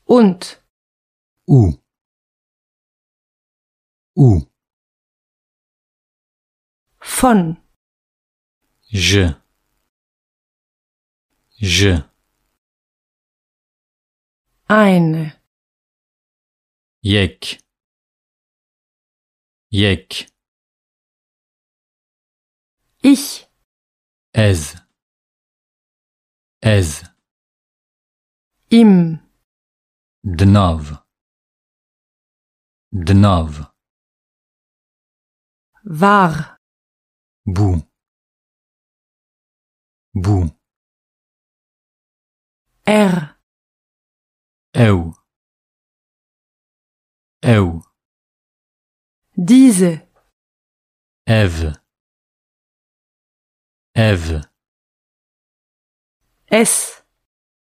Und. Où. Où. Von. Je. Eine. Yek. Ich. Ez. Im. Dnov. War. Bout. Er. Eu. Diese. Ève. Es.